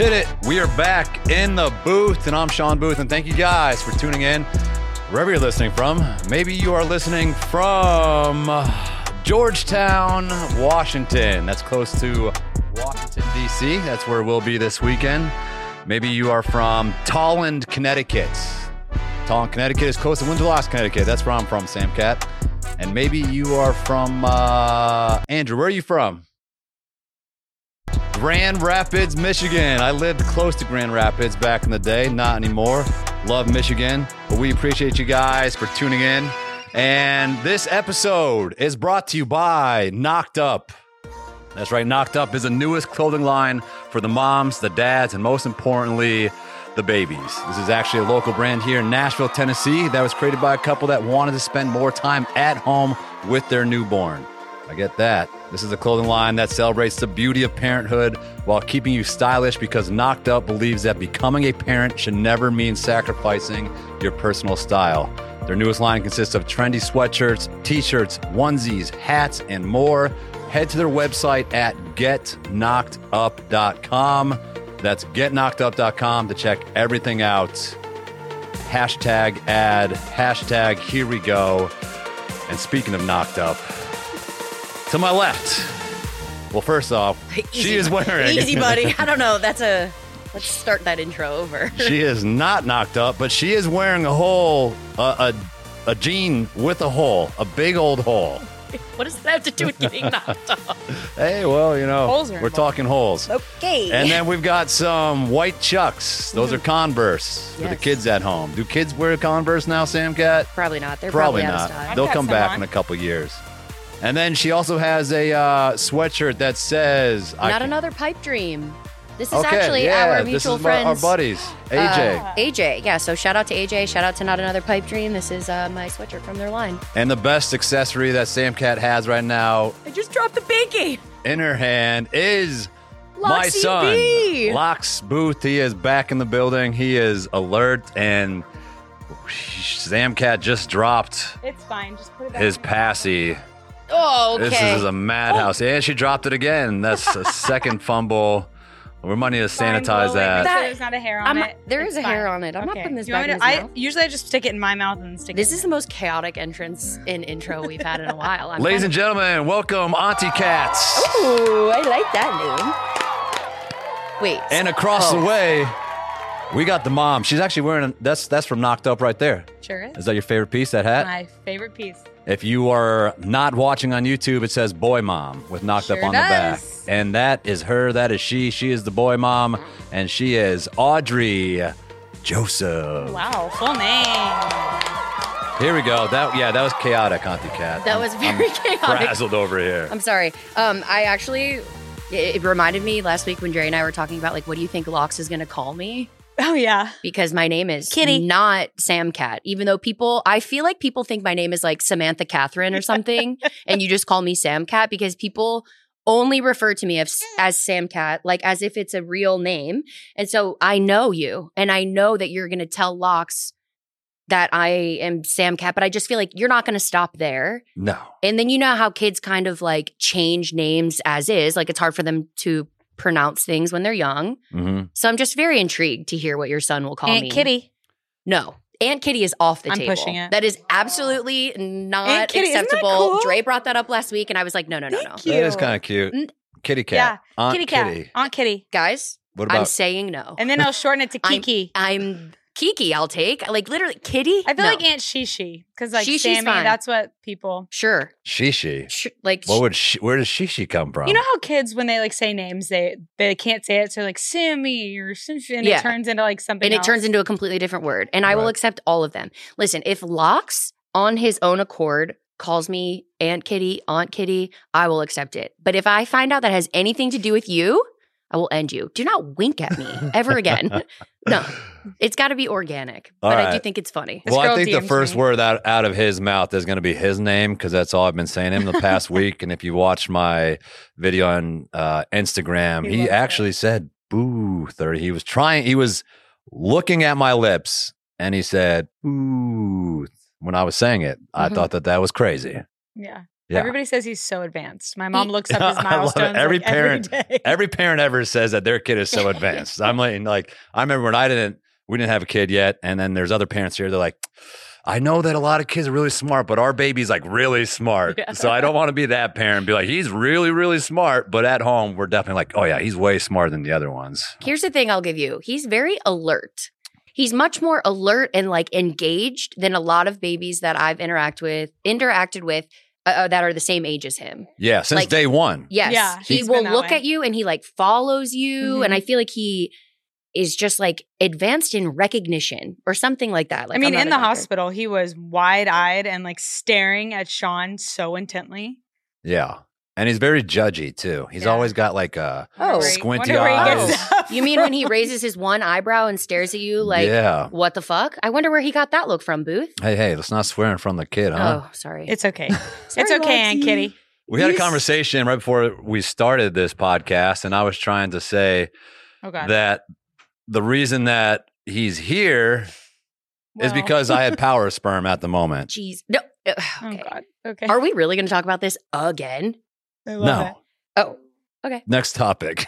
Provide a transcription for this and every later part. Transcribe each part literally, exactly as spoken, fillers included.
Hit it. We are back in the booth, and I'm Sean Booth, and thank you guys for tuning in wherever you're listening from. Maybe you are listening from Georgetown, Washington. That's close to Washington, D C. That's where we'll be this weekend. Maybe you are from Tolland, Connecticut. Tolland, Connecticut is close to Windsor, Connecticut. That's where I'm from, Sam Cat. And maybe you are from, uh, Andrew, where are you from? Grand Rapids, Michigan. I lived close to Grand Rapids back in the day. Not anymore. Love Michigan. But we appreciate you guys for tuning in. And this episode is brought to you by Knocked Up. That's right. Knocked Up is the newest clothing line for the moms, the dads, and most importantly, the babies. This is actually a local brand here in Nashville, Tennessee that was created by a couple that wanted to spend more time at home with their newborn. I get that. This is a clothing line that celebrates the beauty of parenthood while keeping you stylish, because Knocked Up believes that becoming a parent should never mean sacrificing your personal style. Their newest line consists of trendy sweatshirts, t-shirts, onesies, hats, and more. Head to their website at get knocked up dot com. That's get knocked up dot com to check everything out. Hashtag ad, hashtag here we go. And speaking of Knocked Up, to my left, well, first off, Easy, she is wearing... Easy, buddy. I don't know. That's a... Let's start that intro over. She is not knocked up, but she is wearing a hole, a, a, a jean with a hole, a big old hole. What does that have to do with getting knocked up? Hey, well, you know, Holes are we're involved. talking holes. Okay. And then we've got some white Chucks. Those are Converse for the Yes. kids at home. Do kids wear Converse now, Sam Cat? Probably not. They're Probably, probably, not. out of style. They'll got come some back on. in a couple years. And then she also has a uh, sweatshirt that says... I Not can- another pipe dream. This is Okay, actually yeah, our this mutual is our- our friends. buddies, A J. Uh, A J, yeah. So shout out to A J. Shout out to Not Another Pipe Dream. This is uh, my sweatshirt from their line. And the best accessory that Sam Cat has right now I just dropped the binky. in her hand is my Loxy son, B. Lox Booth. He is back in the building. He is alert, and Sam Cat just dropped It's fine. Just put it back. his passy. Oh, okay. This is a madhouse. And she dropped it again. That's a second fumble. We might need to Fine, sanitize we'll wait, that. make That- sure there's not a hair on I'm it. not- there It's is a hair fine. on it. I'm not Okay. putting this You back want in me his to- mouth. I usually I just stick it in my mouth and stick This it. is the most chaotic entrance in intro we've had in a while. I'm Ladies kind and gentlemen, welcome Auntie Cats. of- Ooh, I like that name. Wait. And across Oh. the way, we got the mom. She's actually wearing, a, that's that's from Knocked Up right there. Sure is. Is that your favorite piece, that hat? My favorite piece. If you are not watching on YouTube, it says Boy Mom with Knocked Up Sure on the back. does. And that is her, that is she. She is the Boy Mom, and she is Audrey Joseph. Wow, full name. Here we go. That Yeah, that was chaotic, Auntie Cat. That was very chaotic. Frazzled over here. I'm sorry. Um, I actually, it, it reminded me last week when Dre and I were talking about, like, what do you think Lox is going to call me? Oh yeah. Because my name is Kitty. not Sam Cat. Even though people, I feel like people think my name is like Samantha Catherine or something, and you just call me Sam Cat, because people only refer to me as, as Sam Cat, like as if it's a real name. And so I know you, and I know that you're going to tell Lox that I am Sam Cat, but I just feel like you're not going to stop there. No. And then you know how kids kind of like change names as is, like it's hard for them to pronounce things when they're young. Mm-hmm. So I'm just very intrigued to hear what your son will call Aunt me. Kitty. No. Aunt Kitty is off the I'm table. pushing it. That is absolutely not Aunt Kitty, isn't that acceptable. cool? Dre brought that up last week, and I was like, no, no, no, no. Thank That is you. kind of cute. Mm. Kitty Cat. Yeah. Aunt Kitty cat. Kitty. Aunt Kitty. Guys, What I'm about saying no. And then I'll shorten it to I'm- Kiki. I'm Kiki, I'll take. Like literally, Kitty? I feel No. like Aunt Shishi. Because like Shishi's Sammy, fine. that's what people. Sure. Shishi? Sh- like, What would she, where does Shishi come from? You know how kids, when they like say names, they they can't say it, so like Sammy or Shishi, and Yeah. it turns into like something and it else. turns into a completely different word. And I will Right. accept all of them. Listen, if Lox on his own accord calls me Aunt Kitty, Aunt Kitty, I will accept it. But if I find out that has anything to do with you, I will end you. Do not wink at me ever again. No, it's got to be organic. All but I do right. think it's funny. This Well, I girl think the D Ms first me. word out, out of his mouth is going to be his name, because that's all I've been saying him the past week. And if you watch my video on uh, Instagram, He he, loves it. actually said Booth, or he was trying, he was looking at my lips and he said Booth when I was saying it. I Mhm. thought that that was crazy. Yeah. Yeah. Everybody says he's so advanced. My mom He- looks up his I love it. milestones Every like, parent- every day. Every parent ever says that their kid is so advanced. I'm like, like, I remember when I didn't, we didn't have a kid yet. And then there's other parents here. They're like, I know that a lot of kids are really smart, but our baby's like really smart. Yeah. So I don't want to be that parent and be like, he's really, really smart. But at home, we're definitely like, oh yeah, he's way smarter than the other ones. Here's the thing I'll give you. He's very alert. He's much more alert and like engaged than a lot of babies that I've interact with, interacted with uh, uh, that are the same age as him. Yeah, since Like- day one. Yes. Yeah, he he's will been that look way. at you and he like follows you. Mhm. And I feel like he is just like advanced in recognition or something like that. Like I mean, I'm not in a the doctor. hospital, he was wide eyed and like staring at Sean so intently. Yeah. And he's very judgy too. He's Yeah. always got like a Oh. Wonder where he- squinty wonder where he eyes. gets stuff You mean when he raises his one eyebrow and stares at you like, yeah. what the fuck? I wonder where he got that look from, Booth. Hey, hey, let's not swear in front of the kid, huh? Oh, sorry. It's okay. Sorry, it's okay, Aunt Roxy. Kitty. We had a He's- conversation right before we started this podcast, and I was trying to say Oh God. that the reason that he's here is Well, because I had power sperm at the moment. Jeez. No. uh, Oh Okay. God. Okay. Are we really going to talk about this again? I love No. Oh, okay. Next topic.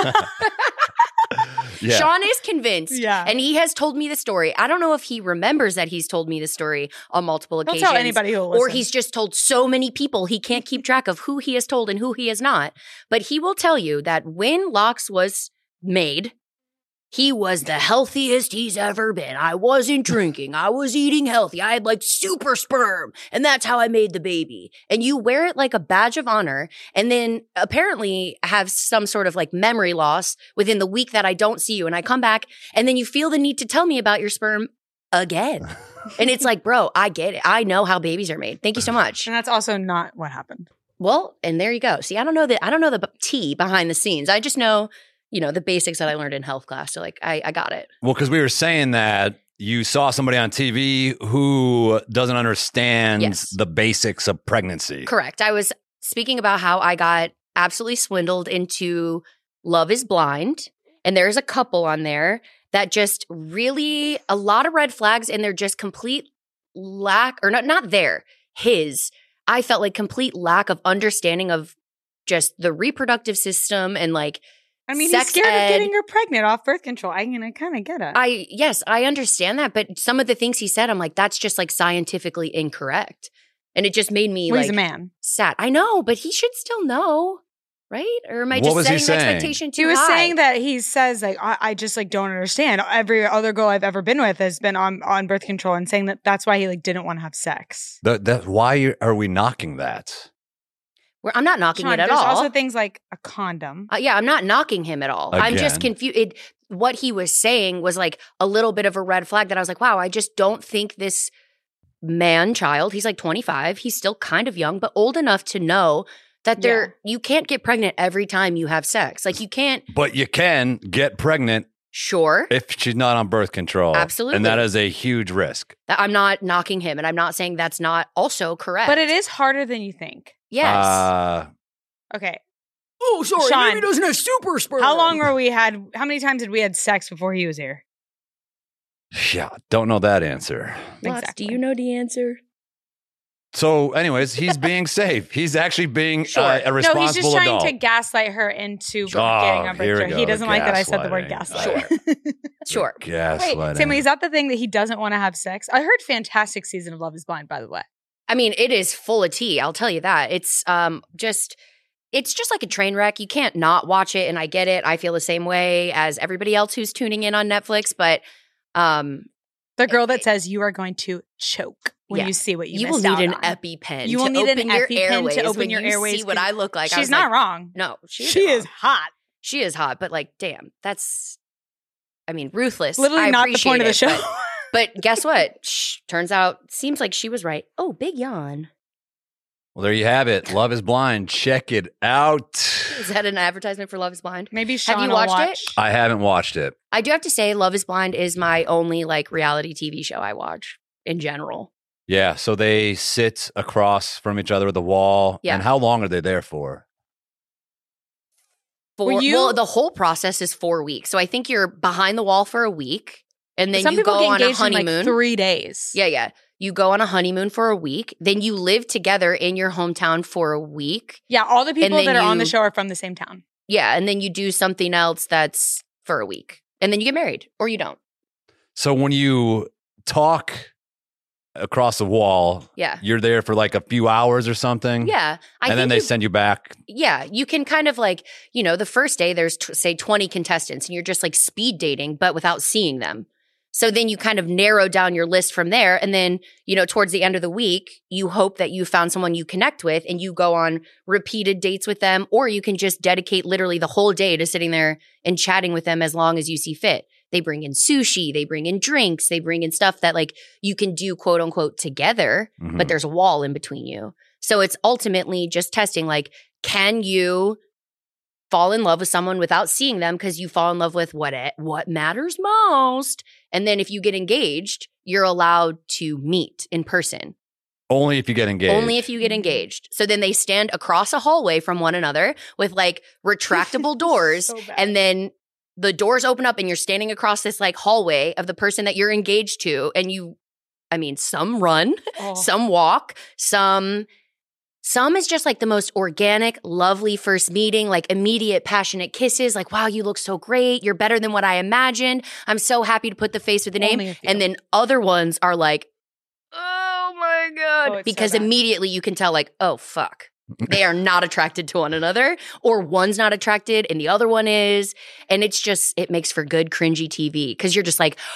yeah. Sean is convinced. Yeah. And he has told me the story. I don't know if he remembers that he's told me the story on multiple Don't occasions. tell anybody who will listen. Or he's just told so many people he can't keep track of who he has told and who he has not. But he will tell you that when Lox was made, he was the healthiest he's ever been. I wasn't drinking. I was eating healthy. I had like super sperm. And that's how I made the baby. And you wear it like a badge of honor. And then apparently have some sort of like memory loss within the week that I don't see you. And I come back and then you feel the need to tell me about your sperm again. And it's like, bro, I get it. I know how babies are made. Thank you so much. and that's also not what happened. Well, and there you go. See, I don't know that. I don't know the b- tea behind the scenes. I just know, you know, the basics that I learned in health class. So like, I, I got it. Well, because we were saying that you saw somebody on T V who doesn't understand Yes. the basics of pregnancy. Correct. I was speaking about how I got absolutely swindled into Love is Blind. And there's a couple on there that just really, a lot of red flags, and they're just complete lack, or not, not there, his, I felt like complete lack of understanding of just the reproductive system and like, I mean, Sex he's scared ed. of getting her pregnant off birth control. I can I kind of get it. I, yes, I understand that. But some of the things he said, I'm like, that's just like scientifically incorrect. And it just made me well, like he's a man. sad. I know, but he should still know, right? Or am I What just was he setting the saying? expectation too He was high? saying that he says like I, I just like don't understand. Every other girl I've ever been with has been on on birth control, and saying that that's why he like didn't want to have sex. That, that, why are we knocking that? Where I'm not knocking Sean, it at there's all. also things like a condom. Uh, yeah, I'm not knocking him at all. I'm just Again. confused. What he was saying was like a little bit of a red flag that I was like, wow, I just don't think this man child, he's like twenty-five, he's still kind of young, but old enough to know that there you can't get pregnant every time you have sex. Like you can't, But you can get pregnant sure. if she's not on birth control. Absolutely. And that is a huge risk. that I'm not knocking him and I'm not saying that's not also correct. But it is harder than you think. Yes. Uh, Okay. oh, sorry. Sean, maybe he doesn't have super sperm. How long were we had? How many times did we had sex before he was here? yeah, don't know that answer. Lots. Exactly. Do you know the answer? So, anyways, he's being safe. He's actually being Sure. uh, a No, responsible he's just trying adult. to gaslight her into Oh, getting on birth here we control. go, He the doesn't like that I said the word gaslighting. gaslight. Sure. Wait, Gaslighting. Sammy, is that the thing that he doesn't want to have sex? I heard fantastic season of Love is Blind, by the way. I mean, it is full of tea. I'll tell you that. It's um just it's just like a train wreck. You can't not watch it, and I get it. I feel the same way as everybody else who's tuning in on Netflix. But um, The girl that says you are going to choke when Yeah. you see what you, you, will missed need out an on. EpiPen. You to will need an open your EpiPen to airways open when your you airways See what 'cause I look like. I She's was not like, wrong. No, she, She is wrong. hot. She is hot, but like, damn, that's. I mean, ruthless. Literally I not the point of the appreciate show. it, But, but guess what? Shh, turns out, seems like she was right. Oh, big yawn. Well, there you have it. Love is Blind. Check it out. Is that an advertisement for Love Is Blind? Maybe Sean Have you will watched it? watch. I haven't watched it. I do have to say, Love Is Blind is my only like reality T V show I watch in general. Yeah, so they sit across from each other with a wall. Yeah. And how long are they there for? For, Were you- well, the whole process is four weeks. So I think you're behind the wall for a week, and then Some you people go get on a engaged in honeymoon. like three days. Yeah, yeah. You go on a honeymoon for a week. Then you live together in your hometown for a week. Yeah, all the people then that are on the you- show are from the same town. Yeah. And then you do something else that's for a week. And then you get married or you don't. So when you talk across the wall, Yeah. you're there for like a few hours or something. Yeah. I and then think they you- send you back. Yeah, you can kind of like, you know, the first day there's t- say twenty contestants and you're just like speed dating, but without seeing them. So then you kind of narrow down your list from there. And then, you know, towards the end of the week, you hope that you found someone you connect with and you go on repeated dates with them, or you can just dedicate literally the whole day to sitting there and chatting with them as long as you see fit. They bring in sushi, they bring in drinks, they bring in stuff that like you can do quote unquote together, Mhm. but there's a wall in between you. So it's ultimately just testing like, can you fall in love with someone without seeing them because you fall in love with what it, what matters most? And then if you get engaged, you're allowed to meet in person. Only if you get engaged. Only if you get engaged. So then they stand across a hallway from one another with like retractable doors. So bad. And then the doors open up and you're standing across this like hallway of the person that you're engaged to. And you, I mean, some run, Oh. some walk, some some is just like the most organic, lovely first meeting, like immediate passionate kisses, like, wow, you look so great. You're better than what I imagined. I'm so happy to put the face with the name. Only a few. And then other ones are like, oh my God. Oh, it's so because bad. immediately you can tell like, oh, fuck. They are not attracted to one another, or one's not attracted and the other one is. And it's just, it makes for good cringy T V because you're just like,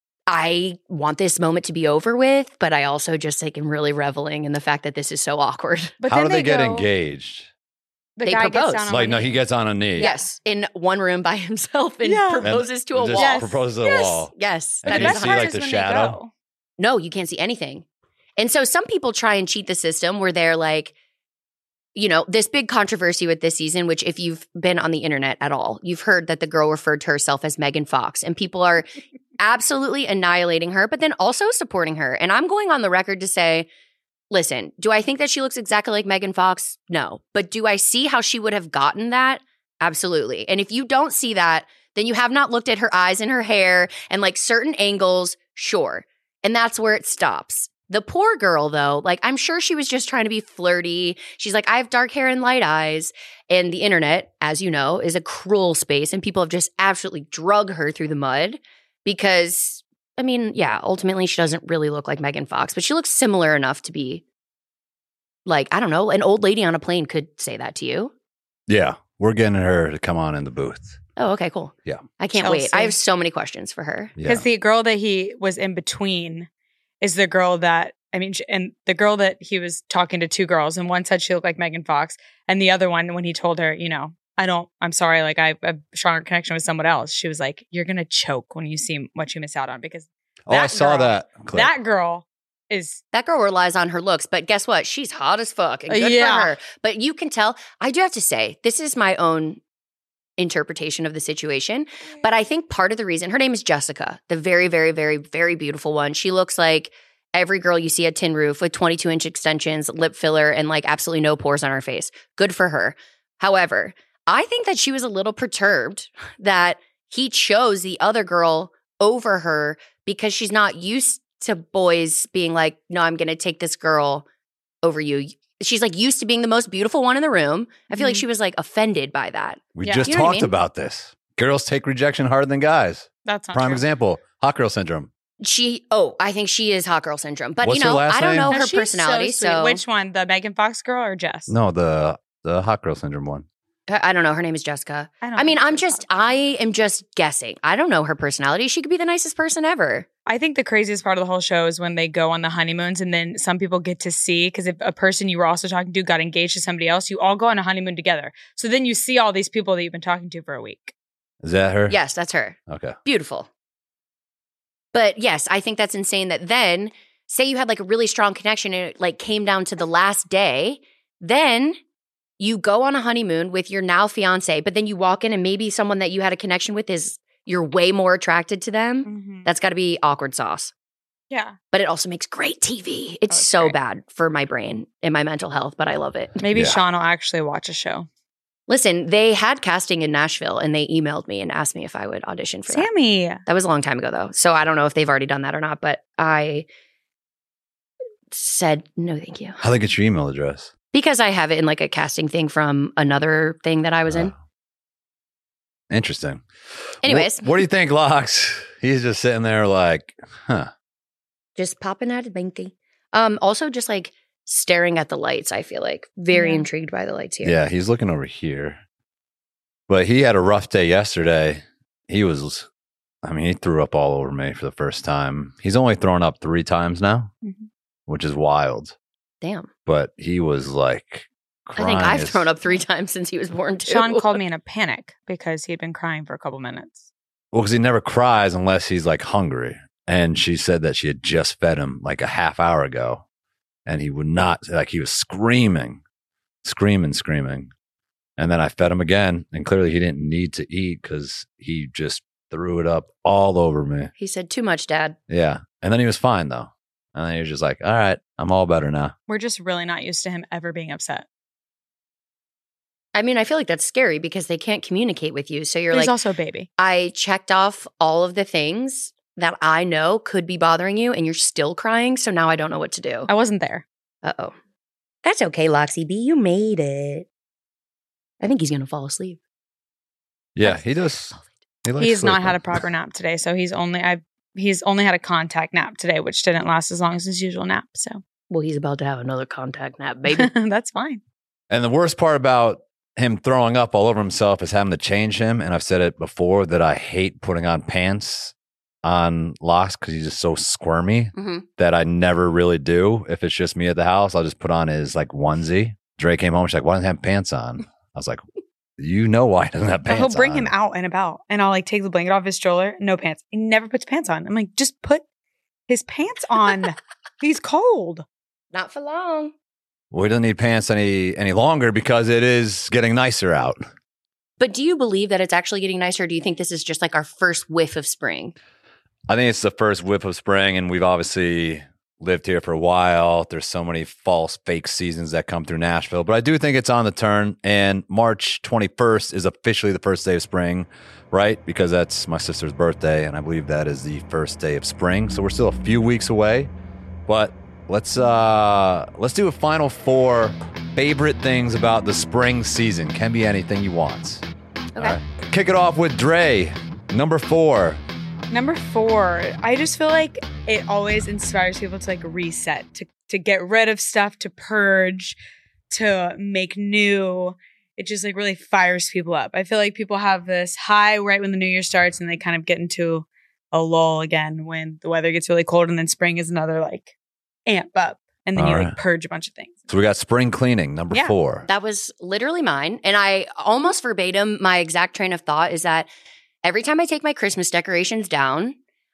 I want this moment to be over with, but I also just like am really reveling in the fact that this is so awkward. But How then do they, get go- engaged? The They guy propose. Gets down on Like, one no, knee. he gets on a knee. Yes, in one room by himself and Yeah. proposes to a Just wall. Yes. proposes to the Yes, wall. yes, And But that the you is best see, part like, is the when shadow? they go. No, you can't see anything. And so some people try and cheat the system where they're like, you know, this big controversy with this season, which if you've been on the internet at all, you've heard that the girl referred to herself as Megan Fox, and people are absolutely annihilating her, but then also supporting her. And I'm going on the record to say, listen, do I think that she looks exactly like Megan Fox? No. But do I see how she would have gotten that? Absolutely. And if you don't see that, then you have not looked at her eyes and her hair and like certain angles, sure. And that's where it stops. The poor girl, though, like I'm sure she was just trying to be flirty. She's like, I have dark hair and light eyes. And the internet, as you know, is a cruel space. And people have just absolutely drug her through the mud because, I mean, yeah, ultimately she doesn't really look like Megan Fox, but she looks similar enough to be like, I don't know, an old lady on a plane could say that to you. Yeah. We're getting her to come on in the booth. Oh, okay, cool. Yeah. I can't wait. Chelsea. I have so many questions for her. Yeah. Because the girl that he was in between is the girl that, I mean, sh- and the girl that he was talking to two girls, and one said she looked like Megan Fox, and the other one, when he told her, you know, I don't, I'm sorry, like I have a stronger connection with someone else, she was like, you're going to choke when you see what you miss out on, because oh, I that saw girl- that clip. that girl is, That girl relies on her looks, but guess what? She's hot as fuck and Uh, good yeah. for her. But you can tell, I do have to say, this is my own interpretation of the situation. But I think part of the reason, her name is Jessica, the very, very, very, very beautiful one. She looks like every girl you see at Tin Roof with twenty-two inch extensions, lip filler, and like absolutely no pores on her face. Good for her. However, I think that she was a little perturbed that he chose the other girl over her because she's not used to boys being like, no, I'm going to take this girl over you. She's like used to being the most beautiful one in the room. I feel like Mhm. she was like offended by that. we Yeah. just You know what I talked mean? about this. Girls take rejection harder than guys. that's not Prime true. example, hot girl syndrome. She, oh, I think she is hot girl syndrome. But What's you her know, last I don't name? know No, her she's personality. so, So, sweet. Which one, the Megan Fox girl or Jess? No, the the hot girl syndrome one. I I don't know. Her name is Jessica. I, don't I mean, think I'm so. just, I am just guessing. I don't know her personality. She could be the nicest person ever. I think the craziest part of the whole show is when they go on the honeymoons and then some people get to see, because if a person you were also talking to got engaged to somebody else, you all go on a honeymoon together. So then you see all these people that you've been talking to for a week. Is that her? Yes, that's her. Okay. Beautiful. But yes, I think that's insane that then, say you had like a really strong connection and it like came down to the last day, then you go on a honeymoon with your now fiance, but then you walk in and maybe someone that you had a connection with is, you're way more attracted to them. Mm-hmm. That's got to be awkward sauce. Yeah. But it also makes great T V. It's Oh, it's so great. bad for my brain and my mental health, but I love it. Maybe Yeah. Sean will actually watch a show. Listen, they had casting in Nashville and they emailed me and asked me if I would audition for that. Sammy. That was a long time ago though. So I don't know if they've already done that or not, but I said, no, thank you. How they get your email address? Because I have it in like a casting thing from another thing that I was Uh, in. Interesting. Anyways. What, what do you think, Locks? He's just sitting there like, huh. Just popping out of Banky. Um, also just like staring at the lights, I feel like. Very Yeah. intrigued by the lights here. Yeah, he's looking over here. But he had a rough day yesterday. He was, I mean, he threw up all over me for the first time. He's only thrown up three times now, Mhm. which is wild. Damn. But he was like I think I've thrown up three times since he was born too. Sean called me in a panic because he'd been crying for a couple minutes. Well, because he never cries unless he's like hungry. And she said that she had just fed him like a half hour ago. And he would not, like he was screaming, screaming, screaming. And then I fed him again. And clearly he didn't need to eat because he just threw it up all over me. He said, too much, Dad. Yeah. And then he was fine though. And then he was just like, all right, I'm all better now. We're just really not used to him ever being upset. I mean, I feel like that's scary because they can't communicate with you. So you're But he's like, also a baby. I checked off all of the things that I know could be bothering you and you're still crying. So now I don't know what to do. I wasn't there. Uh-oh. That's okay, Loxy B. You made it. I think he's going to fall asleep. Yeah, he does. He likes He's not sleeping. had a proper nap today, so he's only I've he's only had a contact nap today, which didn't last as long as his usual nap. So Well, he's about to have another contact nap, baby. that's fine. And the worst part about him throwing up all over himself is having to change him. And I've said it before that I hate putting on pants on Locks because he's just so squirmy hmm that I never really do. If it's just me at the house, I'll just put on his like onesie. Dre came home. She's like, why doesn't he have pants on? I was like, you know why he doesn't have But pants he'll bring on. him out and about, and I'll like take the blanket off his stroller. No pants. He never puts pants on. I'm like, just put his pants on. He's cold. Not for long. Well, he doesn't need pants any any longer because it is getting nicer out. But do you believe that it's actually getting nicer? Or do you think this is just like our first whiff of spring? I think it's the first whiff of spring, and we've obviously lived here for a while. There's so many false, fake seasons that come through Nashville, but I do think it's on the turn. And March twenty-first is officially the first day of spring, right? Because that's my sister's birthday, and I believe that is the first day of spring. So we're still a few weeks away, but let's uh, let's do a final four favorite things about the spring season. Can be anything you want. Okay. All right. Kick it off with Dre, number four. Number four, I just feel like it always inspires people to like reset, to to get rid of stuff, to purge, to make new. It just like really fires people up. I feel like people have this high right when the new year starts and they kind of get into a lull again when the weather gets really cold, and then spring is another like amp up, and then All you right. like purge a bunch of things. So we got spring cleaning, number Yeah. four. That was literally mine. And I almost verbatim, my exact train of thought is that every time I take my Christmas decorations down,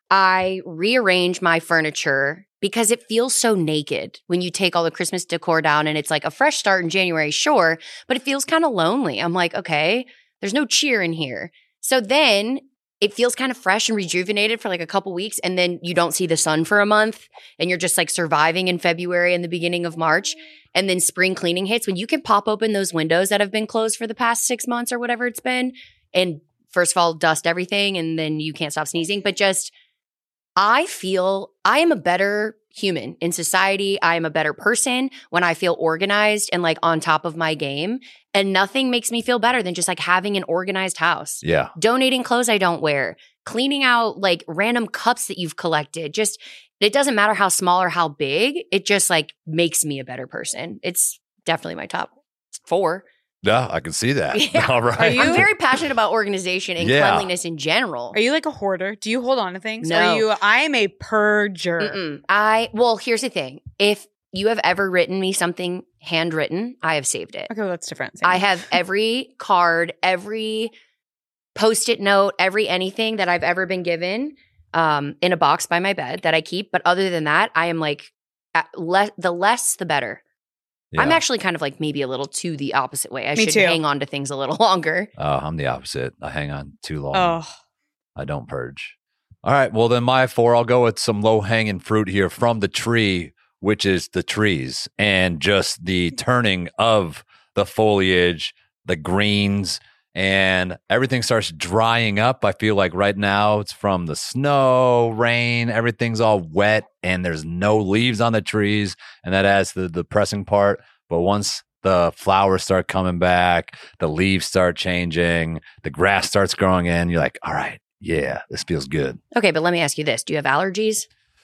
I rearrange my furniture because it feels so naked when you take all the Christmas decor down and it's like a fresh start in January, sure, but it feels kind of lonely. I'm like, okay, there's no cheer in here. So then it feels kind of fresh and rejuvenated for like a couple weeks, and then you don't see the sun for a month and you're just like surviving in February and the beginning of March. And then spring cleaning hits when you can pop open those windows that have been closed for the past six months or whatever it's been. And first of all, dust everything, and then you can't stop sneezing. But just, I feel I am a better human in society. I am a better person when I feel organized and like on top of my game. And nothing makes me feel better than just like having an organized house. Yeah. Donating clothes I don't wear, cleaning out like random cups that you've collected. Just, it doesn't matter how small or how big. It just like makes me a better person. It's definitely my top four. Yeah, I can see that. Yeah. All right. Are you- I'm very passionate about organization and Yeah. cleanliness in general. Are you like a hoarder? Do you hold on to things? No. Are you? I am a purger. Mm-mm. I, well, here's the thing. If you have ever written me something handwritten, I have saved it. Okay, well, that's different. Same. I have every card, every post-it note, every anything that I've ever been given um, in a box by my bed that I keep. But other than that, I am like, at le- the less, the better. Yeah. I'm actually kind of like maybe a little to the opposite way. I Me should too. hang on to things a little longer. Oh, I'm the opposite. I hang on too long. Oh, I don't purge. All right. Well, then my four, I'll go with some low hanging fruit here from the tree, which is the trees and just the turning of the foliage, the greens, and everything starts drying up. I feel like right now it's from the snow, rain, everything's all wet, and there's no leaves on the trees, and that adds to the depressing part. But once the flowers start coming back, the leaves start changing, the grass starts growing in, you're like, all right, yeah, this feels good. Okay, but let me ask you this. Do you have allergies?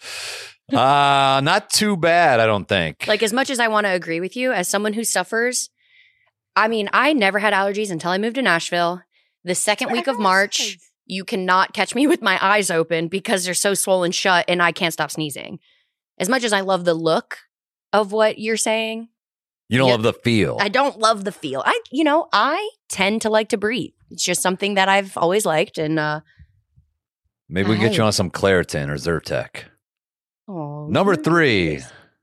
Uh, not too bad, I don't think. Like, as much as I want to agree with you, as someone who suffers, I mean, I never had allergies until I moved to Nashville. The second But week of everyone March, says. you cannot catch me with my eyes open because they're so swollen shut and I can't stop sneezing. As much as I love the look of what you're saying, You don't Yeah. love the feel. I don't love the feel. I, you know, I tend to like to breathe. It's just something that I've always liked. And, uh, Maybe we can get you I- on some Claritin or Zyrtec. oh, Number three,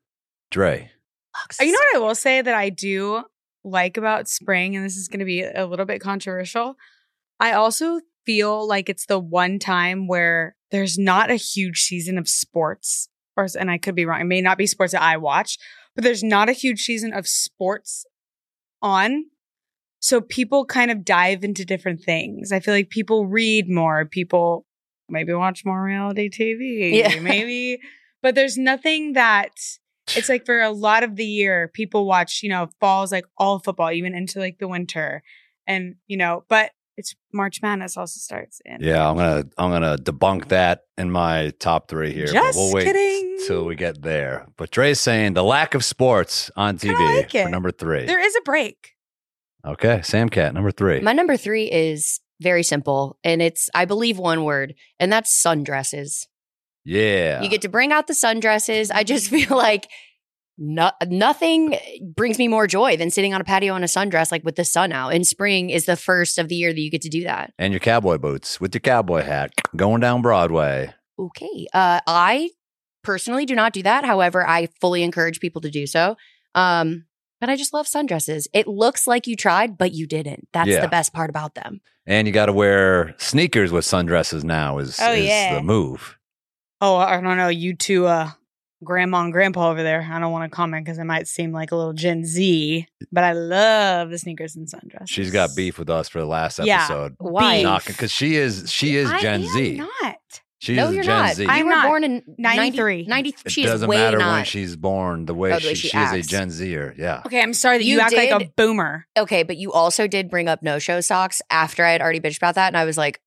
Dre. Uh, You know what I will say that I do like about spring, and this is going to be a little bit controversial. I also feel like it's the one time where there's not a huge season of sports, or and I could be wrong. It may not be sports that I watch, but there's not a huge season of sports on. So people kind of dive into different things. I feel like people read more. People maybe watch more reality T V. Yeah. Maybe, but there's nothing that. It's like for a lot of the year, people watch, you know, fall's like all football, even into like the winter. And, you know, but it's March Madness also starts in. Yeah, I'm gonna I'm gonna debunk that in my top three here. Just but we'll wait kidding. till we get there. But Dre's saying the lack of sports on T V Kinda like for it. number three. There is a break. Okay, Sam Cat, number three. My number three is very simple, and it's, I believe, one word, and that's sundresses. yeah. You get to bring out the sundresses. I just feel like no, nothing brings me more joy than sitting on a patio in a sundress, like with the sun out. And spring is the first of the year that you get to do that. and your cowboy boots with your cowboy hat going down Broadway. Okay. Uh, I personally do not do that. However, I fully encourage people to do so. Um, but I just love sundresses. It looks like you tried, but you didn't. That's Yeah. the best part about them. And you got to wear sneakers with sundresses now is, Oh, is yeah. the move. Oh, I don't know. You two, uh, grandma and grandpa over there. I don't want to comment because it might seem like a little Gen Z, but I love the sneakers and sundresses. She's got beef with us for the last Yeah. episode. Why? Knocking because she is she is I Gen am Z. not. She no, is you're Gen not. Z. You I'm were not. born in ninety-three. ninety, it she doesn't is way matter not. when she's born. The way Oh, the way she, she she is a acts. Gen Zer. Yeah. Okay, I'm sorry that you, You act like a did- boomer. Okay, but you also did bring up no-show socks after I had already bitched about that, and I was like,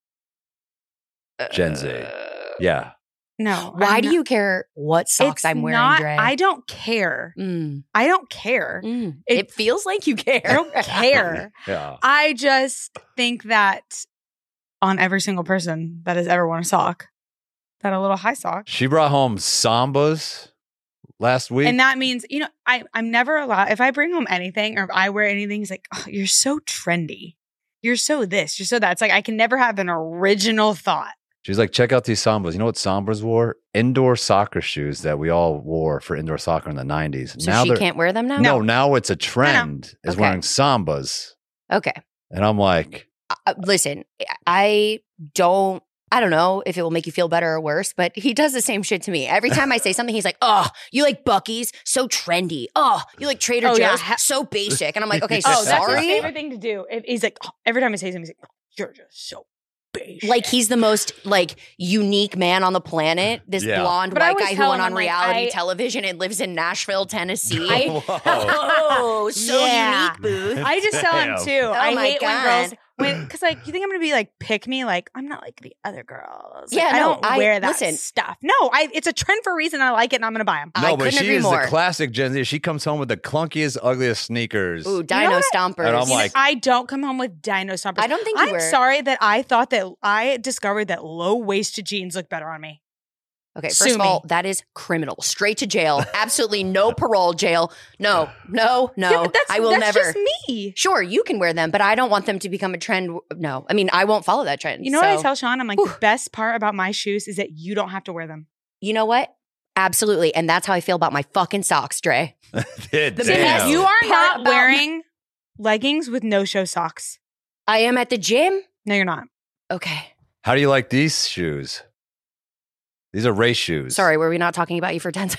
Gen Z. uh, Yeah. No. Why I'm do not- you care what socks It's I'm wearing, not- Dre? I don't care. Mm, I don't care. mm. It- It, feels like you care. I don't care. Yeah. I just think that on every single person that has ever worn a sock, that a little high sock. She brought home Sambas last week. And that means, you know, I, I'm never allowed, if I bring home anything or if I wear anything, it's like, oh, you're so trendy. You're so this, you're so that. It's like, I can never have an original thought. She's like, check out these Sambas. You know what Sambas wore? Indoor soccer shoes that we all wore for indoor soccer in the nineties. So now she they're can't wear them now? no, now it's a trend is Okay. wearing Sambas. Okay. And I'm like, Uh, listen, I don't, I don't know if it will make you feel better or worse, but he does the same shit to me. Every time I say something, he's like, oh, you like Buc-ee's? So trendy. Oh, you like Trader Oh, yeah. Joe's? So basic. And I'm like, okay, Oh, that's his sorry. favorite thing to do. If he's like, oh, every time I say something, he's like, oh, you're just so basic. Like he's the most like unique man on the planet. This Yeah. blonde But I white always guy who tell went him, on I'm like, reality I- television and lives in Nashville, Tennessee. I- whoa. oh, so Yeah. unique, Booth. I just tell him Damn. too. Oh I my hate when God. girls when because like you think I'm gonna be like pick me like I'm not like the other girls. Like, Yeah, I no, don't I- wear that listen. stuff. No, I it's a trend for a reason. I like it and I'm gonna buy them. I No, but couldn't she agree is more. the classic Gen Z. She comes home with the clunkiest, ugliest sneakers. Ooh, know Dino what? Stompers. And I'm You know, like- I don't come home with dino stompers. I don't think you I'm wear. sorry that I thought that I discovered that low waisted jeans look better on me. Okay, first Sue of all, me. that is criminal. Straight to jail. Absolutely no parole jail. No, no, no. Yeah, but that's, I will that's never. just me. Sure, you can wear them, but I don't want them to become a trend. No, I mean, I won't follow that trend. You know so, what I tell Sean? I'm like Whew. the best part about my shoes is that you don't have to wear them. You know what? Absolutely. And that's how I feel about my fucking socks, Dre. Damn. The best- You are Part not about- wearing leggings with no show socks. I am at the gym. No, you're not. Okay. How do you like these shoes? These are race shoes. Sorry, were we not talking about you for ten seconds?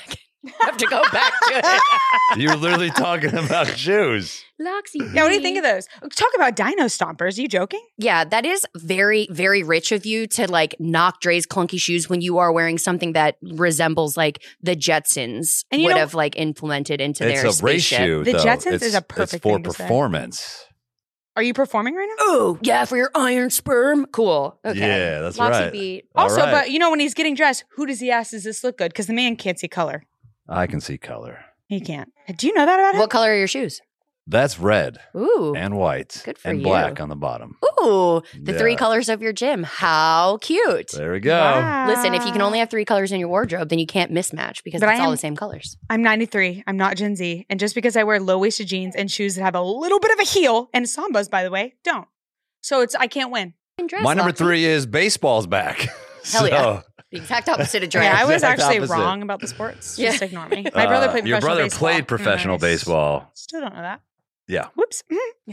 I have to go back to it. You were literally talking about shoes. Loxy. Yeah, what do you think of those? Talk about dino stompers. Are you joking? Yeah, that is very, very rich of you to like knock Dre's clunky shoes when you are wearing something that resembles like the Jetsons And you would know- have like implemented into It's their a race spaceship. shoe. The though. Jetsons it's, is a perfect It's for thing to say. performance. Are you performing right now? Oh, yeah, for your iron sperm. Cool. Okay. Yeah, that's Loxy right. beat. All Also, right. but you know, when he's getting dressed, who does he ask, does this look good? Because the man can't see color. I can see color. He can't. Do you know that about him? What color are your shoes? That's red Ooh. and white Good for and you. black on the bottom. Ooh, the three Yeah. colors of your gym. How cute. There we go. Wow. Listen, if you can only have three colors in your wardrobe, then you can't mismatch because But it's I all am- the same colors. I'm ninety-three. I'm not Gen Z. And just because I wear low-waisted jeans and shoes that have a little bit of a heel, and Sambas, by the way, don't. So it's I can't win. My number three is baseball's back. Hell so, yeah. The exact opposite of Dre. Yeah, I was exact actually opposite. wrong about the sports. Yeah. Just ignore me. My brother uh, played Your professional brother baseball. played professional Nice. baseball. Still don't know that. Yeah. Whoops.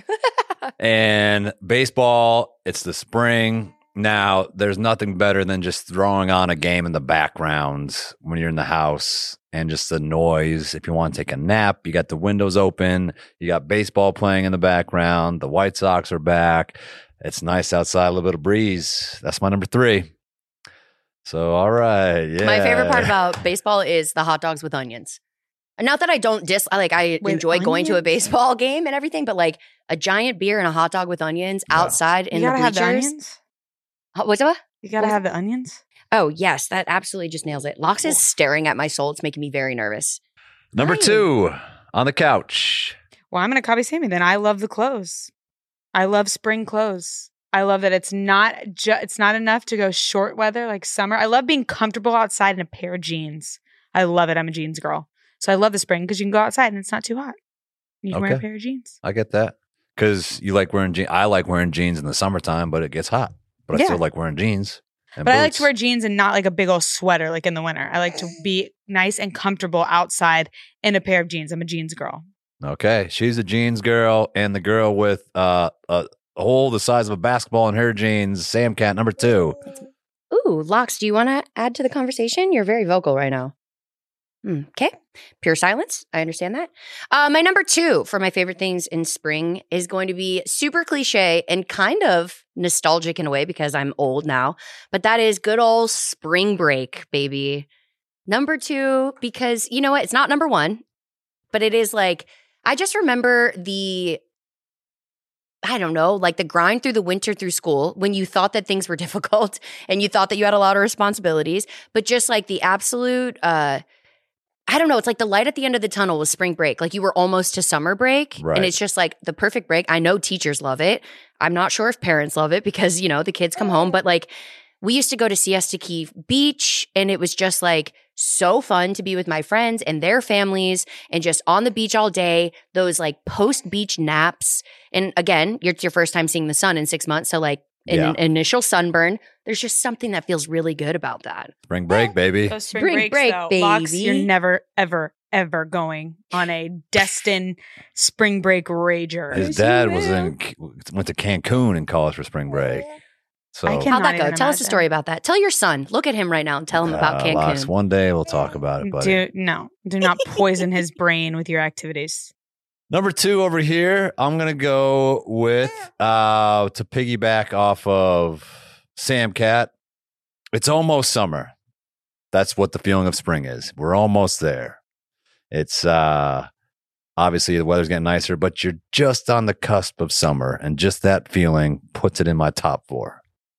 And baseball, it's the spring. Now, there's nothing better than just throwing on a game in the background when you're in the house and just the noise. If you want to take a nap, you got the windows open, you got baseball playing in the background, the White Sox are back. It's nice outside, a little bit of breeze. That's my number three. So, all right. Yeah. My favorite part about baseball is the hot dogs with onions. And not that I don't dis I like I With enjoy going to a onions? baseball game and everything, but like a giant beer and a hot dog with onions Yeah. outside in You the gotta have the bleachers. onions. Huh, What's that? You gotta What? have the onions. Oh yes, that absolutely just nails it. Lox is staring at my soul. It's making me very nervous. Number Hi. two, on the couch. Well, I'm gonna copy Sammy then. I love the clothes. I love spring clothes. I love that it's not ju- it's not enough to go short weather like summer. I love being comfortable outside in a pair of jeans. I love it. I'm a jeans girl. So I love the spring because you can go outside and it's not too hot. You can wear a Okay. pair of jeans. I get that. Because you like wearing jeans. I like wearing jeans in the summertime, but it gets hot. But I Yeah. still like wearing jeans. And But I like boots. to wear jeans and not like a big old sweater like in the winter. I like to be nice and comfortable outside in a pair of jeans. I'm a jeans girl. Okay, she's a jeans girl, and the girl with uh, a hole the size of a basketball in her jeans, Sam Cat, number two. Ooh, Lox, do you want to add to the conversation? You're very vocal right now. Hmm, okay. Pure silence. I understand that. Uh, my number two for my favorite things in spring is going to be super cliche and kind of nostalgic in a way because I'm old now, but that is good old spring break, baby. Number two, because you know what? It's not number one, but it is like, I just remember the I don't know, like the grind through the winter through school when you thought that things were difficult and you thought that you had a lot of responsibilities, but just like the absolute, uh, I don't know, it's like the light at the end of the tunnel was spring break. Like you were almost to summer break. Right. And it's just like the perfect break. I know teachers love it. I'm not sure if parents love it because, you know, the kids come home, but like we used to go to Siesta Key Beach and it was just like so fun to be with my friends and their families and just on the beach all day, those like post beach naps. And again, it's your first time seeing the sun in six months. So like an Yeah. initial sunburn, there's just something that feels really good about that. Spring break, baby. Those spring, Spring breaks, break, though. Lox, baby. you're never, ever, ever going on a destined spring break rager. His dad was in went to Cancun in college for spring break. So I How'd Cannot that go? even Tell us a imagine. story about that. Tell your son. Look at him right now and tell him about uh, Cancun. Lox, one day we'll talk about it, buddy. Do no, do not poison his brain with your activities. Number two over here, I'm gonna go with uh to piggyback off of Sam Cat. It's almost summer. That's what the feeling of spring is. We're almost there. It's uh obviously the weather's getting nicer, but you're just on the cusp of summer, and just that feeling puts it in my top four.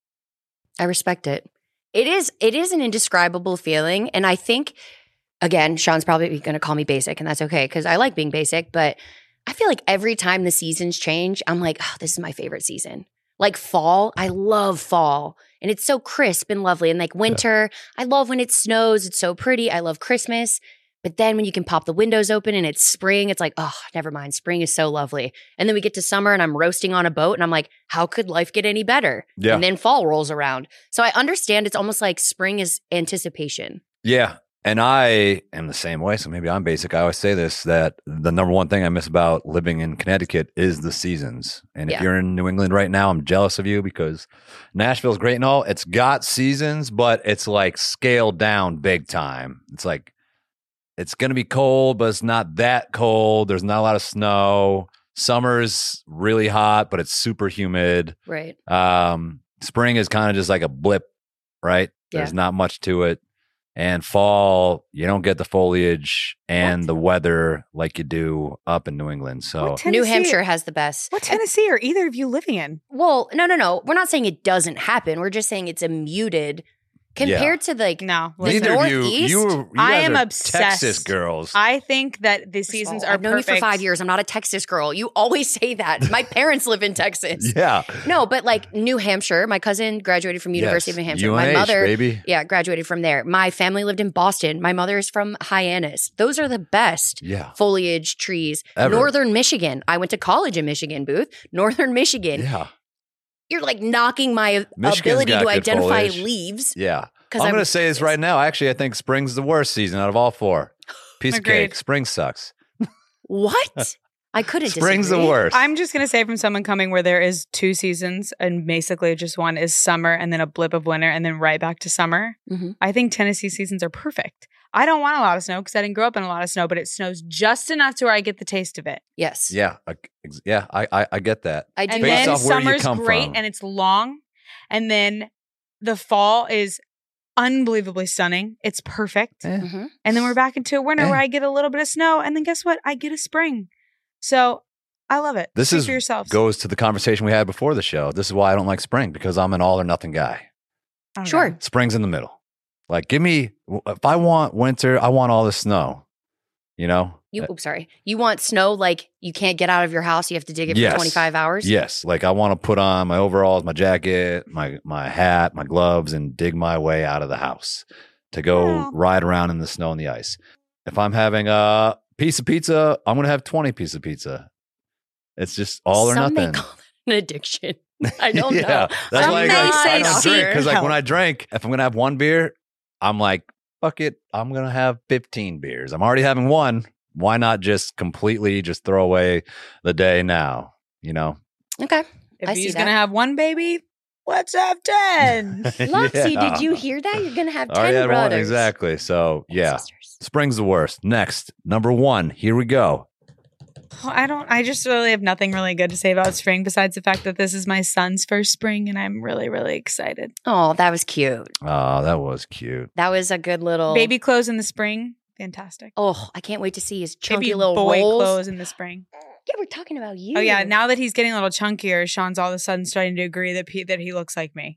I respect it. It is it is an indescribable feeling. And I think, again, Sean's probably going to call me basic, and that's okay because I like being basic. But I feel like every time the seasons change, I'm like, oh, this is my favorite season. Like fall, I love fall. And it's so crisp and lovely. And like winter, I love when it snows. It's so pretty. I love Christmas. But then when you can pop the windows open and it's spring, it's like, oh, never mind. Spring is so lovely. And then we get to summer and I'm roasting on a boat and I'm like, how could life get any better? Yeah. And then fall rolls around. So I understand it's almost like spring is anticipation. Yeah. And I am the same way. So maybe I'm basic. I always say this, that the number one thing I miss about living in Connecticut is the seasons. And if Yeah. you're in New England right now, I'm jealous of you because Nashville's great and all. It's got seasons, but it's like scaled down big time. It's like it's going to be cold, but it's not that cold. There's not a lot of snow. Summer's really hot, but it's super humid. Right. Um, spring is kind of just like a blip, right? Yeah. There's not much to it. And fall, you don't get the foliage and What? the weather like you do up in New England. So What Tennessee- New Hampshire has the best. What Tennessee are either of you living in? Well, no, no, no. We're not saying it doesn't happen. We're just saying it's a muted compared to like No. The listen. neither of you, Northeast? you, you I guys am are obsessed. Texas girls. I think that the First of seasons all, are I've known perfect. you for five years. I'm not a Texas girl. You always say that. My parents live in Texas. yeah. No, but like New Hampshire, my cousin graduated from University Yes. of New Hampshire. U N H, my mother, baby. yeah, graduated from there. My family lived in Boston. My mother is from Hyannis. Those are the best Yeah. foliage trees. Ever. Northern Michigan. I went to college in Michigan, Booth. Northern Michigan. Yeah. You're like knocking my Michigan's ability got to good identify foliage. leaves. Yeah. Because I'm going to say this right now. Actually, I think spring's the worst season out of all four. Piece of Agreed. cake. Spring sucks. What? I couldn't Spring's disagree. the worst. I'm just going to say from someone coming where there is two seasons and basically just one is summer and then a blip of winter and then right back to summer. Mhm. I think Tennessee seasons are perfect. I don't want a lot of snow because I didn't grow up in a lot of snow, but it snows just enough to where I get the taste of it. Yes. yeah. I, ex- yeah. I, I, I get that. I do. And Based then off where you summer's come great from. and it's long. And then the fall is unbelievably stunning. It's perfect. Eh. Mhm. And then we're back into a winter Eh. where I get a little bit of snow. And then guess what? I get a spring. So I love it. This Speak is for yourselves. goes to the conversation we had before the show. This is why I don't like spring, because I'm an all or nothing guy. Oh, Sure. God. Spring's in the middle. Like, give me, if I want winter, I want all the snow, you know? You, oops, sorry. You want snow like you can't get out of your house. You have to dig it Yes. for twenty-five hours. Yes. Like, I want to put on my overalls, my jacket, my, my hat, my gloves, and dig my way out of the house to go Well. ride around in the snow and the ice. If I'm having a piece of pizza, I'm going to have twenty pieces of pizza. It's just all or Some nothing. may call it an addiction. I don't yeah, know. That's Some why I, may like, I say don't drink. Because like help. when I drink, if I'm gonna have one beer, I'm like, fuck it, I'm gonna have fifteen beers. I'm already having one. Why not just completely just throw away the day now? You know? Okay. If I see he's that. going to have one baby, let's have ten. Loxy, Yeah. did you hear that? You're going to have Already ten had one, brothers. exactly. So and yeah, sisters. spring's the worst. Next, number one. Here we go. Well, I don't, I just really have nothing really good to say about spring besides the fact that this is my son's first spring and I'm really, really excited. Oh, that was cute. Oh, that was cute. That was a good little Baby clothes in the spring, fantastic. Oh, I can't wait to see his chunky Baby little boy rolls. clothes in the spring. Yeah, we're talking about you. Oh yeah, now that he's getting a little chunkier, Sean's all of a sudden starting to agree that he, that he looks like me.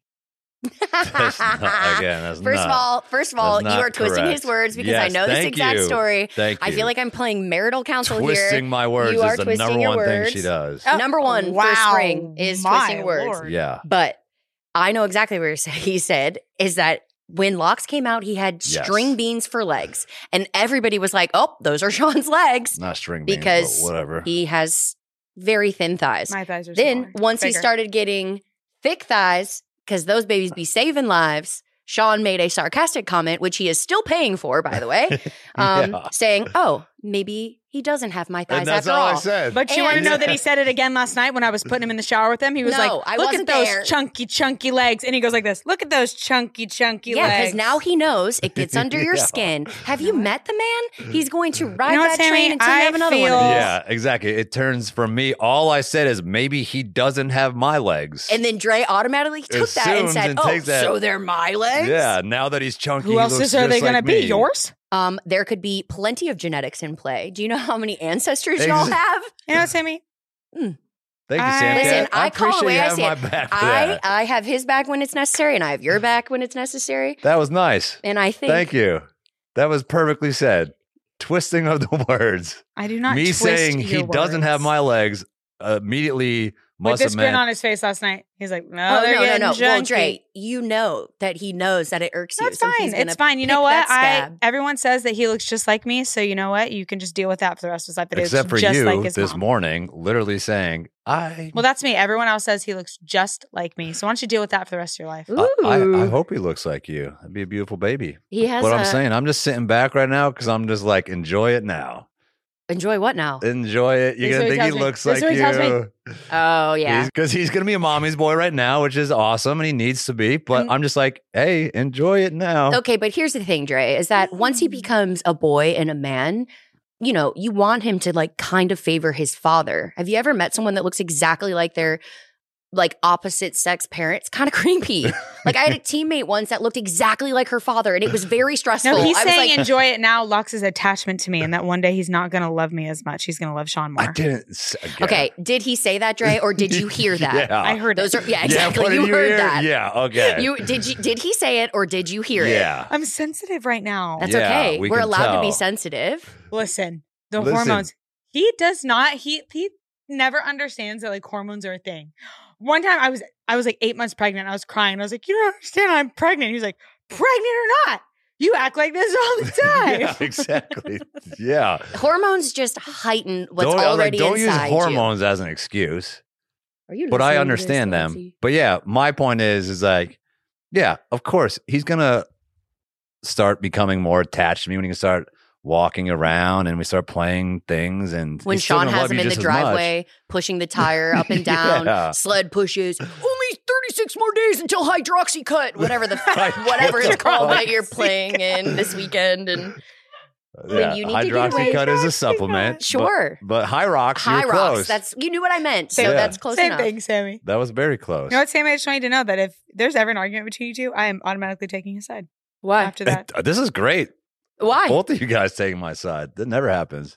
That's not, again, that's First not, of all, first of all, you that's not are twisting his correct. words because I Yes, know this thank exact you. story. Thank you. I feel like I'm playing marital counsel twisting here. my words You are is the twisting number your one thing words. she does. Oh, Number one for wow, spring is my twisting words. Lord. Yeah. But I know exactly what he said is that when Locks came out, he had Yes. string beans for legs. And everybody was like, oh, those are Sean's legs. Not string beans, Because but whatever. He has very thin thighs. My thighs are Then smaller, once he bigger. started getting thick thighs, because those babies be saving lives, Sean made a sarcastic comment, which he is still paying for, by the way, um, Yeah. saying, oh, maybe he doesn't have my thighs And that's after all all. I said. But you want to And- know that he said it again last night when I was putting him in the shower with him? He was No, like, I look wasn't at those there. chunky, chunky legs. And he goes like this, look at those chunky, chunky Yeah, legs. because now he knows it gets under your Yeah. skin. Have you met the man? He's going to ride You know what, that Sammy? train until I you have another one. feel- Of these. Yeah, exactly. It turns from me. All I said is maybe he doesn't have my legs. And then Dre automatically took that and Assumes said, and oh, takes that- so they're my legs? yeah, now that he's chunky, Who he else looks is are they just going like to be? me. Yours? Um, there could be plenty of genetics in play. Do you know how many ancestors y'all Ex- have? You know what, Sammy? Thank you, I- Sam. Listen, Cat. I call it appreciate the way you I having see my it. back for I, that. I have his back when it's necessary, and I have your back when it's necessary. That was nice. And I think Thank you. That was perfectly said. Twisting of the words. I do not Me twist saying he your doesn't have words. my legs uh, immediately With must this have grin meant. on his face last night. He's like, no, Oh, they're no, no, getting no. Well, junky. Dre, you know that he knows that it irks No, you. it's so fine. he's gonna It's fine. You pick know what? that I scab. everyone says that he looks just like me, so you know what? You can just deal with that for the rest of his life. That he Except for looks just you like his this mom. morning, literally saying, I, Well, that's me. Everyone else says he looks just like me. So why don't you deal with that for the rest of your life? Ooh. I, I, I hope he looks like you. That'd be a beautiful baby. he has What a, I'm saying, I'm just sitting back right now because I'm just like, enjoy it now. enjoy what now? Enjoy it. You're This is going to what he think he tells me. looks This like is what he tells you. Oh, yeah. Because he's, he's going to be a mommy's boy right now, which is awesome, and he needs to be. But And- I'm just like, hey, enjoy it now. Okay, but here's the thing, Dre, is that once he becomes a boy and a man, you know, you want him to like kind of favor his father. Have you ever met someone that looks exactly like their like opposite sex parents? Kind of creepy. Like I had a teammate once that looked exactly like her father, and it was very stressful. No, he's I was saying like, enjoy it now locks his attachment to me, and that one day he's not going to love me as much. He's going to love Sean more. I didn't. s- again. okay, did he say that, Dre, or did you hear that? Yeah. I heard Those it. are yeah, Yeah, exactly. what did you heard hear? that. Yeah, okay. You did you did he say it or did you hear it? yeah. I'm sensitive right now. That's Yeah, okay. we We're can allowed to be tell. sensitive. Listen, the Listen. hormones. He does not. He he never understands that like hormones are a thing. One time I was I was like eight months pregnant. I was crying. I was like, you don't understand. I'm pregnant. He's like, pregnant or not, you act like this all the time. yeah, exactly. Yeah. Hormones just heighten what's don't, I was already like, don't use inside hormones as an excuse. you. Are you But I listening to understand this, them. Lindsay? But yeah, my point is, is like, yeah, of course, he's gonna start becoming more attached to me when he can start walking around and we start playing things. And When he's still Sean gonna has love him you in the just as much. driveway, pushing the tire up and down, Yeah. sled pushes. Only thirty-six more days until hydroxy cut, whatever the whatever it's called that you're playing in this weekend. And Yeah, you need to get hydroxy away- cut is a Hydroxy supplement. cut. Sure. But, but high rocks, high you're rocks. close. That's you knew what I meant, so Same- that's close Same enough. thing, Sammy. that was very close. You know what, Sammy? I just want you to know that if there's ever an argument between you two, I am automatically taking his side Why? after that. Uh, This is great. Why? Both of you guys taking my side. That never happens.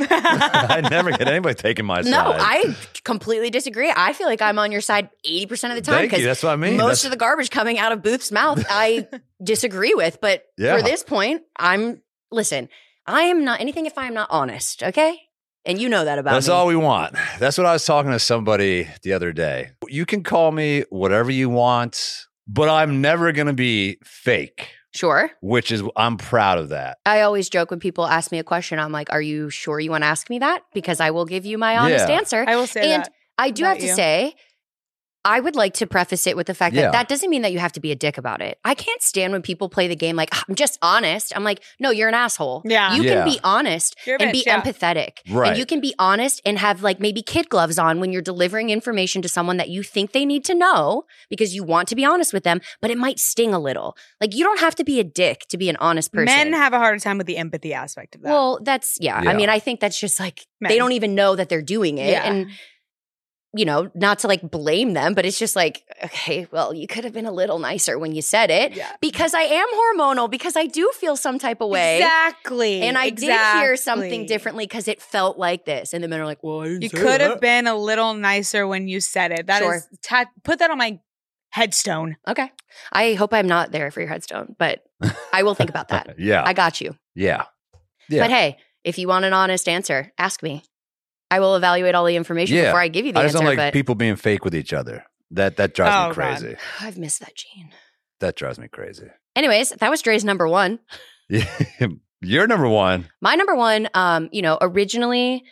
I never get anybody taking my No, side. I completely disagree. I feel like I'm on your side eighty percent of the time Thank you. because That's what I mean. most That's- of the garbage coming out of Booth's mouth, I disagree with. But Yeah. for this point, I'm listen. I am not anything if I am not honest. Okay, and you know that about That's me. all we want. That's what I was talking to somebody the other day. You can call me whatever you want, but I'm never going to be fake, Sure. which is, I'm proud of that. I always joke when people ask me a question. I'm like, "Are you sure you want to ask me that?" Because I will give you my honest Yeah. answer. I will say And that. I do about have to you. say, I would like to preface it with the fact that Yeah. that doesn't mean that you have to be a dick about it. I can't stand when people play the game like, I'm just honest. I'm like, no, you're an asshole. Yeah. You Yeah. can be honest You're a and bitch, be yeah. empathetic. Right. And you can be honest and have like maybe kid gloves on when you're delivering information to someone that you think they need to know because you want to be honest with them, but it might sting a little. Like you don't have to be a dick to be an honest person. Men have a harder time with the empathy aspect of that. Well, that's yeah. Yeah. I mean, I think that's just like Men. they don't even know that they're doing it. Yeah. And you know, not to like blame them, but it's just like, okay, well, you could have been a little nicer when you said it. Yeah. Because I am hormonal, because I do feel some type of way. Exactly. And I exactly. did hear something differently because it felt like this. And the men are like, well, I didn't You say could have that. been a little nicer when you said it. That is Sure. ta- put that on my headstone. Okay. I hope I'm not there for your headstone, but I will think about that. Yeah. I got you. yeah. Yeah. But hey, if you want an honest answer, ask me. I will evaluate all the information Yeah. before I give you the I just answer. don't like but people being fake with each other. That that drives Oh, me God. crazy. I've missed that gene. That drives me crazy. Anyways, that was Dre's number one. You're number one. My number one, um, you know, originally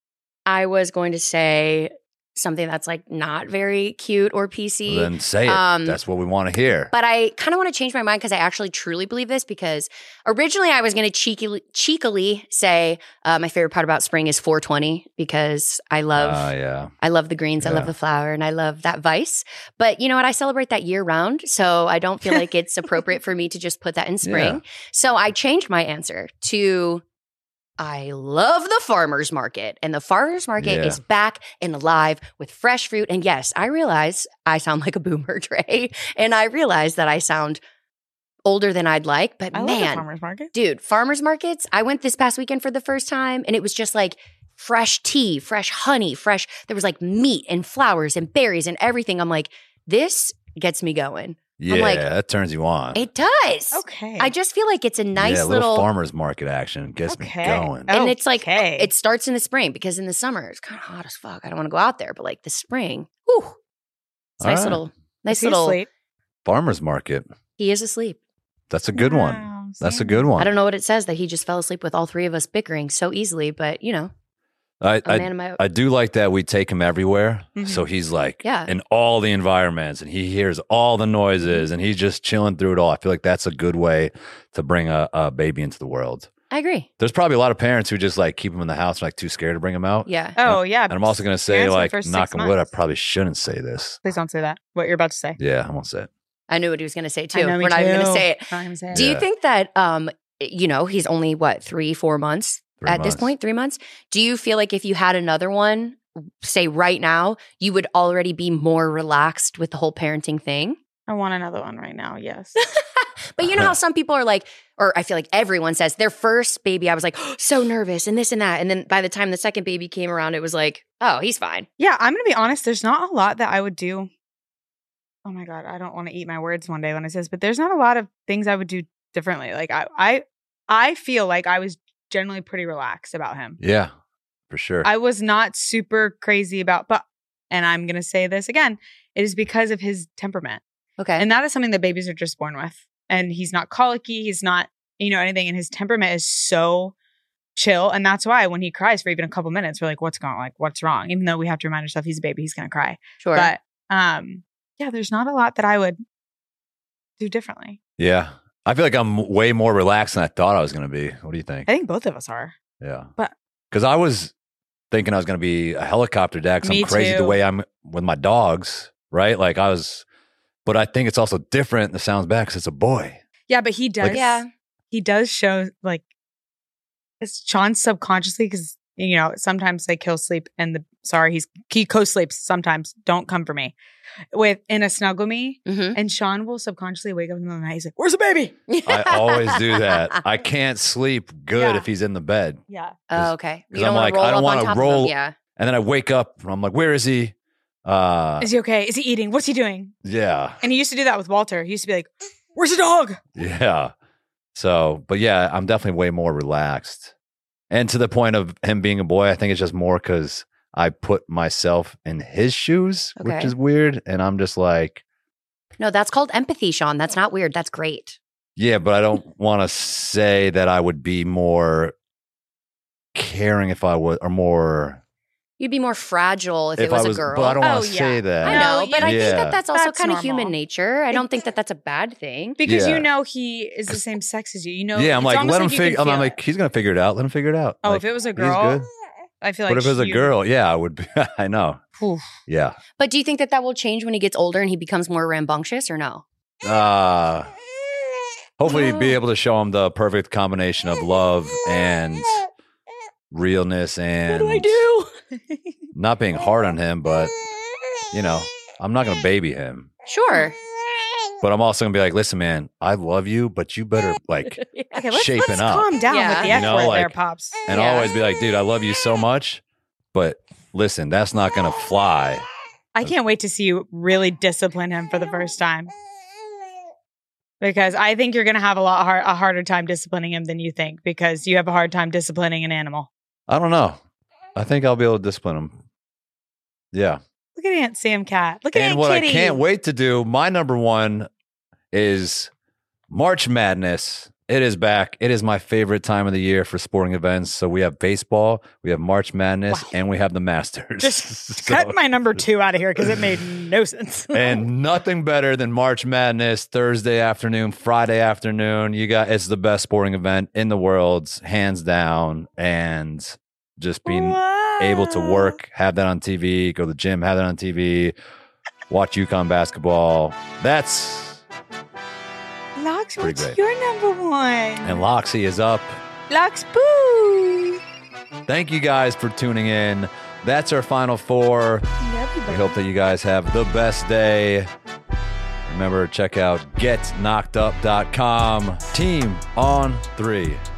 I was going to say something that's like not very cute or P C. Then say it. Um, That's what we want to hear. But I kind of want to change my mind because I actually truly believe this because originally I was going to cheekily, cheekily say uh, my favorite part about spring is four twenty because I love Uh, yeah. I love the greens, I Yeah. love the flower, and I love that vice. But you know what? I celebrate that year round, so I don't feel like it's appropriate for me to just put that in spring. Yeah. So I changed my answer to I love the farmer's market. And the farmer's market Yeah. is back and alive with fresh fruit. And yes, I realize I sound like a boomer, Dre. And I realize that I sound older than I'd like. But I love the man, farmer's market. dude, farmer's markets, I went this past weekend for the first time and it was just like fresh tea, fresh honey, fresh. There was like meat and flowers and berries and everything. I'm like, this gets me going. Yeah. like, that turns you on. It does. Okay. I just feel like it's a nice yeah, little, farmer's market action gets Okay. me going. and it's like, Okay. it starts in the spring because in the summer it's kind of hot as fuck. I don't want to go out there, but like the spring, whew, it's All nice right. little, nice Is he little, asleep? Farmer's market. he is asleep. That's a good one. Wow, That's a Sammy. good one. I don't know what it says that he just fell asleep with all three of us bickering so easily, but you know, I, a I, man of my, I do like that we take him everywhere. Mhm. So he's like Yeah. in all the environments and he hears all the noises and he's just chilling through it all. I feel like that's a good way to bring a, a baby into the world. I agree. There's probably a lot of parents who just like keep them in the house, like too scared to bring them out. Yeah. Oh, yeah. And I'm also going to say, Parents in the like, first six knock on wood, I months. probably shouldn't say this. Please don't say that. What you're about to say. Yeah, I won't say it. I knew what he was going to say I too. know, me We're not even going too. to say it. Not gonna say it. Do you Yeah. think that, um, you know, he's only what, three, four months Three at this months. point, three months? Do you feel like if you had another one, say right now, you would already be more relaxed with the whole parenting thing? I want another one right now. Yes. But you know how some people are like, or I feel like everyone says their first baby, I was like, so nervous and this and that. And then by the time the second baby came around, it was like, oh, he's fine. Yeah, I'm going to be honest. There's not a lot that I would do. Oh my God. I don't want to eat my words one day when I say this, but there's not a lot of things I would do differently. Like I, I, I feel like I was generally pretty relaxed about him. Yeah, for sure. I was not super crazy about, but, and I'm going to say this again, it is because of his temperament. Okay. And that is something that babies are just born with. And he's not colicky. He's not, you know, anything. And his temperament is so chill. And that's why when he cries for even a couple minutes, we're like, what's going on? Like, what's wrong? Even though we have to remind ourselves he's a baby, he's going to cry. Sure. But um, yeah, there's not a lot that I would do differently. yeah. I feel like I'm way more relaxed than I thought I was going to be. What do you think? I think both of us are. Yeah. But- Because I was thinking I was going to be a helicopter dad because Me I'm crazy too. the way I'm with my dogs, right? Like I was, but I think it's also different. It sounds bad because it's a boy. Yeah, but he does. Like- yeah. He does show like it's Sean subconsciously because you know sometimes like he'll sleep and the sorry he's he co-sleeps sometimes. Don't come for me with in a snuggle me Mm-hmm. and Sean will subconsciously wake up in the middle of the night. He's like, "Where's the baby?" I always do that. I can't sleep good Yeah. if he's in the bed. Yeah, Oh, okay. 'cause You I'm don't want like, to roll I don't up on wanna top roll- of him. Yeah. And then I wake up and I'm like, where is he? Uh, is he okay? Is he eating? What's he doing? yeah. And he used to do that with Walter. He used to be like, "Where's the dog?" Yeah. So, but yeah, I'm definitely way more relaxed. And to the point of him being a boy, I think it's just more because I put myself in his shoes, which Okay. is weird. And I'm just like, No, that's called empathy, Sean. That's not weird. That's great. yeah, but I don't want to say that I would be more caring if I would, or more. You'd be more fragile if, If it was, I was, a girl. but I don't want Oh, to yeah. say that. I No, know, but I think yeah. that that's also That's kind of normal. human nature. I don't think that that's a bad thing. Because Yeah. you know he is the same sex as you. You know. Yeah, I'm it's like, almost let him you can figure. I'm feel like, it. he's gonna figure it out. Let him figure it out. Oh, Like, if it was a he's girl, good. I feel like. But if it was a you- girl, yeah, I would be. I know. Oof. Yeah. But do you think that that will change when he gets older and he becomes more rambunctious or no? Uh, hopefully, be able to show him the perfect combination of love and realness, and What do I do? not being hard on him, but you know, I'm not gonna baby him. Sure. But I'm also gonna be like, listen, man, I love you, but you better like, Okay, let's, Shaping let's up. calm down Yeah. with the You F know, word like- there, Pops. and Yeah. always be like, dude, I love you so much, but listen, that's not gonna fly. I can't wait to see you really discipline him for the first time. Because I think you're going to have a lot hard, a harder time disciplining him than you think because you have a hard time disciplining an animal. I don't know. I think I'll be able to discipline him. Yeah. Look at Aunt Sam Cat. Look at And Aunt what Kitty. I can't wait to do, my number one is March Madness. It is back. It is my favorite time of the year for sporting events. So we have baseball, we have March Madness, Wow. and we have the Masters. Just So- cut my number two out of here because it made no sense. and nothing better than March Madness Thursday afternoon, Friday afternoon. You got it's the best sporting event in the world, hands down. And just being Wow. able to work, have that on T V, go to the gym, have that on T V, watch UConn basketball. That's Lox, Pretty what's great. your number one? and Loxy is up. Lox, boo. Thank you guys for tuning in. That's our final four. Love you, We buddy. hope that you guys have the best day. Remember, check out get knocked up dot com. Team on three.